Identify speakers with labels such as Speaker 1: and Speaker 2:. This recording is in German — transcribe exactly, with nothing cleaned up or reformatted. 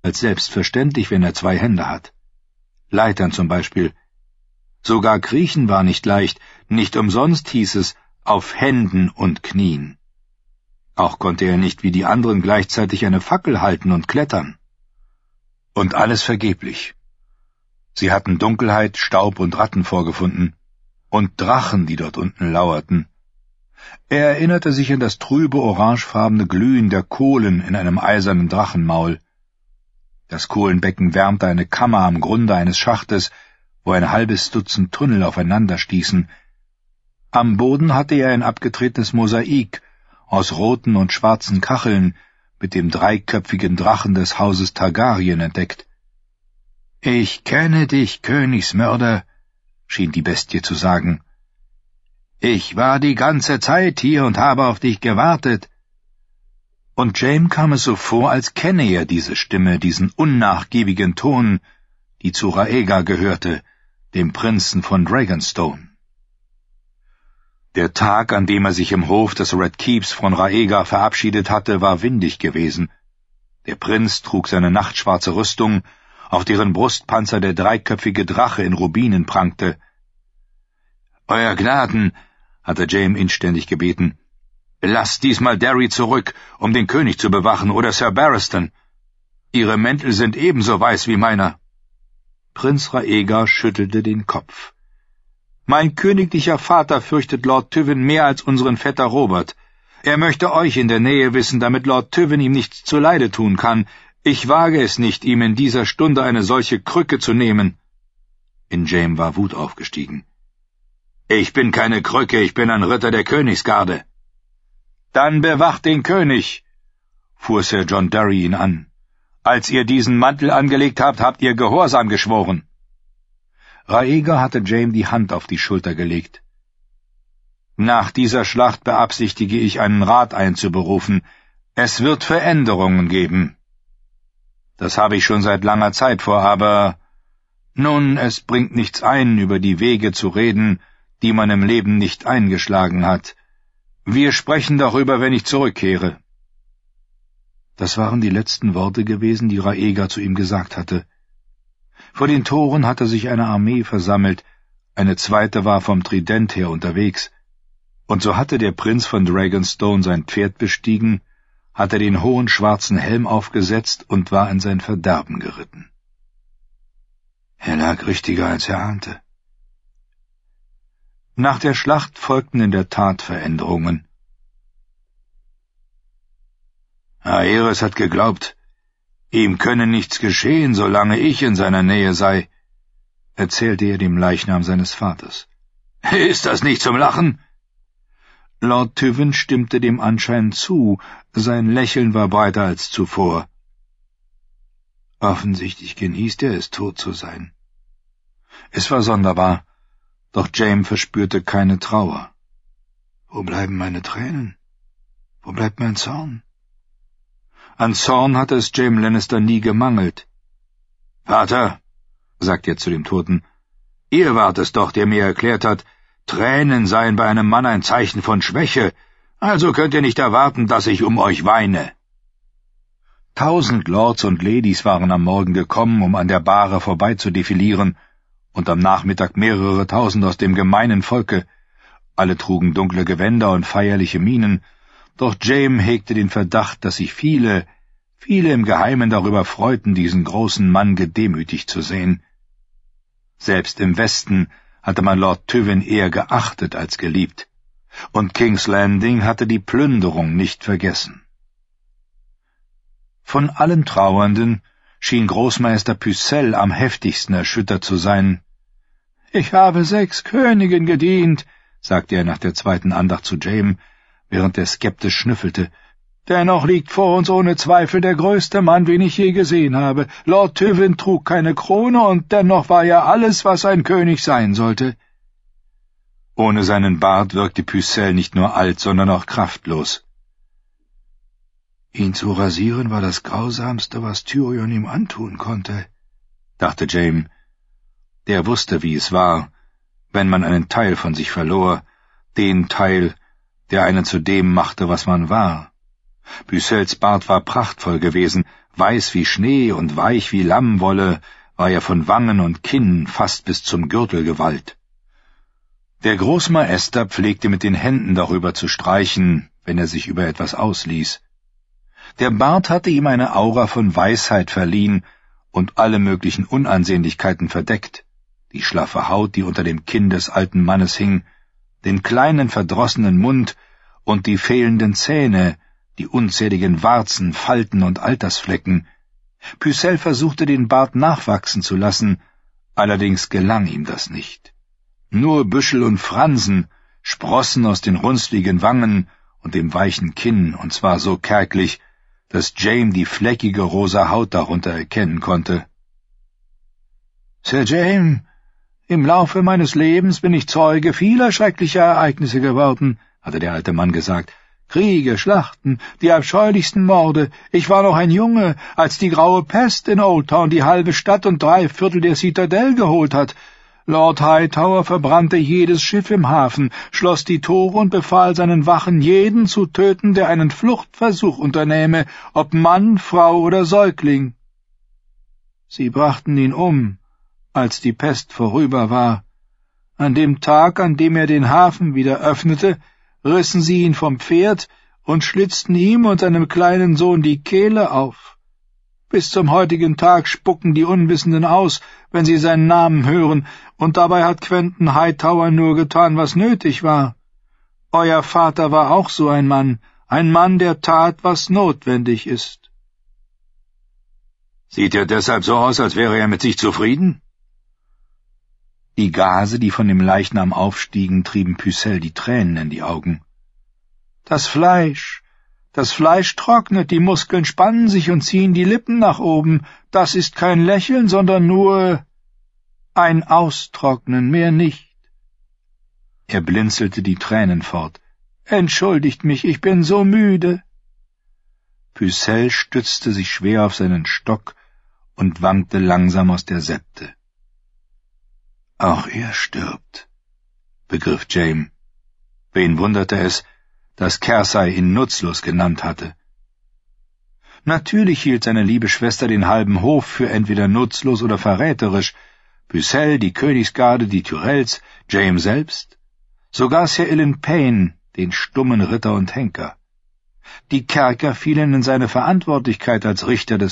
Speaker 1: als selbstverständlich, wenn er zwei Hände hat. Leitern zum Beispiel. Sogar Kriechen war nicht leicht, nicht umsonst hieß es auf Händen und Knien. Auch konnte er nicht wie die anderen gleichzeitig eine Fackel halten und klettern. Und alles vergeblich. Sie hatten Dunkelheit, Staub und Ratten vorgefunden und Drachen, die dort unten lauerten. Er erinnerte sich an das trübe orangefarbene Glühen der Kohlen in einem eisernen Drachenmaul. Das Kohlenbecken wärmte eine Kammer am Grunde eines Schachtes, wo ein halbes Dutzend Tunnel aufeinander stießen. Am Boden hatte er ein abgetretenes Mosaik aus roten und schwarzen Kacheln mit dem dreiköpfigen Drachen des Hauses Targaryen entdeckt. »Ich kenne dich, Königsmörder«, schien die Bestie zu sagen. »Ich war die ganze Zeit hier und habe auf dich gewartet.« Und Jaime kam es so vor, als kenne er diese Stimme, diesen unnachgiebigen Ton, die zu Rhaegar gehörte, dem Prinzen von Dragonstone. Der Tag, an dem er sich im Hof des Red Keeps von Rhaegar verabschiedet hatte, war windig gewesen. Der Prinz trug seine nachtschwarze Rüstung, auf deren Brustpanzer der dreiköpfige Drache in Rubinen prangte. »Euer Gnaden«, hatte Jaime inständig gebeten, »lasst diesmal Darry zurück, um den König zu bewachen, oder Sir Barristan. Ihre Mäntel sind ebenso weiß wie meiner.« Prinz Rhaegar schüttelte den Kopf. »Mein königlicher Vater fürchtet Lord Tywin mehr als unseren Vetter Robert. Er möchte euch in der Nähe wissen, damit Lord Tywin ihm nichts zuleide tun kann. Ich wage es nicht, ihm in dieser Stunde eine solche Krücke zu nehmen.« In Jaime war Wut aufgestiegen. »Ich bin keine Krücke, ich bin ein Ritter der Königsgarde.« »Dann bewacht den König«, fuhr Sir John Darry ihn an. »Als ihr diesen Mantel angelegt habt, habt ihr Gehorsam geschworen.« Rhaegar hatte Jaime die Hand auf die Schulter gelegt. »Nach dieser Schlacht beabsichtige ich, einen Rat einzuberufen. Es wird Veränderungen geben. Das habe ich schon seit langer Zeit vor, aber nun, es bringt nichts ein, über die Wege zu reden, die man im Leben nicht eingeschlagen hat. Wir sprechen darüber, wenn ich zurückkehre.« Das waren die letzten Worte gewesen, die Rhaegar zu ihm gesagt hatte. Vor den Toren hatte sich eine Armee versammelt, eine zweite war vom Trident her unterwegs, und so hatte der Prinz von Dragonstone sein Pferd bestiegen, hatte den hohen schwarzen Helm aufgesetzt und war in sein Verderben geritten. Er lag richtiger, als er ahnte. Nach der Schlacht folgten in der Tat Veränderungen. Aerys hat geglaubt, ihm könne nichts geschehen, solange ich in seiner Nähe sei, erzählte er dem Leichnam seines Vaters. »Ist das nicht zum Lachen?« Lord Tywin stimmte dem anscheinend zu, sein Lächeln war breiter als zuvor. Offensichtlich genießt er es, tot zu sein. Es war sonderbar, doch Jaime verspürte keine Trauer. Wo bleiben meine Tränen? Wo bleibt mein Zorn? An Zorn hatte es Jaime Lannister nie gemangelt. »Vater«, sagt er zu dem Toten, »ihr wart es doch, der mir erklärt hat, Tränen seien bei einem Mann ein Zeichen von Schwäche, also könnt ihr nicht erwarten, dass ich um euch weine.« Tausend Lords und Ladies waren am Morgen gekommen, um an der Bahre vorbeizudefilieren, und am Nachmittag mehrere Tausend aus dem gemeinen Volke. Alle trugen dunkle Gewänder und feierliche Mienen, doch Jaime hegte den Verdacht, dass sich viele, viele im Geheimen darüber freuten, diesen großen Mann gedemütigt zu sehen. Selbst im Westen hatte man Lord Tywin eher geachtet als geliebt, und King's Landing hatte die Plünderung nicht vergessen. Von allen Trauernden schien Großmeister Pycelle am heftigsten erschüttert zu sein. »Ich habe sechs Königen gedient«, sagte er nach der zweiten Andacht zu Jaime, während er skeptisch schnüffelte. »Dennoch liegt vor uns ohne Zweifel der größte Mann, den ich je gesehen habe. Lord Tywin trug keine Krone, und dennoch war er alles, was ein König sein sollte.« Ohne seinen Bart wirkte Pycelle nicht nur alt, sondern auch kraftlos. »Ihn zu rasieren war das Grausamste, was Tyrion ihm antun konnte«, dachte Jaime. Der wusste, wie es war, wenn man einen Teil von sich verlor, den Teil, der einen zu dem machte, was man war. Pycelles Bart war prachtvoll gewesen, Weiß wie Schnee und weich wie Lammwolle war er von Wangen und Kinn fast bis zum Gürtel gewallt. Der Großmeister pflegte mit den Händen darüber zu streichen, wenn er sich über etwas ausließ. Der Bart hatte ihm eine Aura von Weisheit verliehen und alle möglichen Unansehnlichkeiten verdeckt, die schlaffe Haut, die unter dem Kinn des alten Mannes hing, den kleinen verdrossenen Mund und die fehlenden Zähne, die unzähligen Warzen, Falten und Altersflecken. Pucelle versuchte, den Bart nachwachsen zu lassen, allerdings gelang ihm das nicht. Nur Büschel und Fransen sprossen aus den runzligen Wangen und dem weichen Kinn, und zwar so kärglich, dass James die fleckige rosa Haut darunter erkennen konnte. »Sir James, im Laufe meines Lebens bin ich Zeuge vieler schrecklicher Ereignisse geworden«, hatte der alte Mann gesagt. »Kriege, Schlachten, die abscheulichsten Morde. Ich war noch ein Junge, als die graue Pest in Old Town die halbe Stadt und drei Viertel der Citadelle geholt hat. Lord Hightower verbrannte jedes Schiff im Hafen, schloss die Tore und befahl seinen Wachen, jeden zu töten, der einen Fluchtversuch unternähme, ob Mann, Frau oder Säugling. Sie brachten ihn um, als die Pest vorüber war. An dem Tag, an dem er den Hafen wieder öffnete, rissen sie ihn vom Pferd und schlitzten ihm und seinem kleinen Sohn die Kehle auf. Bis zum heutigen Tag spucken die Unwissenden aus, wenn sie seinen Namen hören, und dabei hat Quentin Hightower nur getan, was nötig war. Euer Vater war auch so ein Mann, ein Mann, der tat, was notwendig ist.«
Speaker 2: »Sieht er deshalb so aus, als wäre er mit sich zufrieden?«
Speaker 1: Die Gase, die von dem Leichnam aufstiegen, trieben Pucelle die Tränen in die Augen. »Das Fleisch, das Fleisch trocknet, die Muskeln spannen sich und ziehen die Lippen nach oben. Das ist kein Lächeln, sondern nur ein Austrocknen, mehr nicht.« Er blinzelte die Tränen fort. »Entschuldigt mich, ich bin so müde.« Pucelle stützte sich schwer auf seinen Stock und wankte langsam aus der Septe. »Auch er stirbt«, begriff James. Wen wunderte es, dass Cersei ihn nutzlos genannt hatte. Natürlich hielt seine liebe Schwester den halben Hof für entweder nutzlos oder verräterisch, Pucelle, die Königsgarde, die Tyrells, James selbst, sogar Sir Ilyn Payne, den stummen Ritter und Henker. Die Kerker fielen in seine Verantwortlichkeit als Richter des